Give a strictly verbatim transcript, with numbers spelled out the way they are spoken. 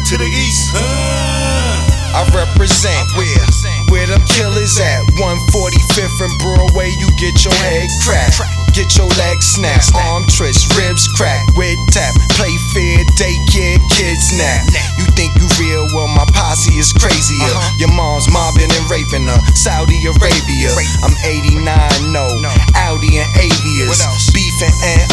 to the east. I represent where, where them killers at. one forty-fifth and Broadway, you get your head cracked. Get your legs snapped, arm twist, ribs cracked, wig tap, play fair, daycare, kids nap. You think you real? Well, my posse is crazier. Your mom's mobbing and raping her, Saudi Arabia. I'm eighty-nine, no, Audi and Avias, beefing and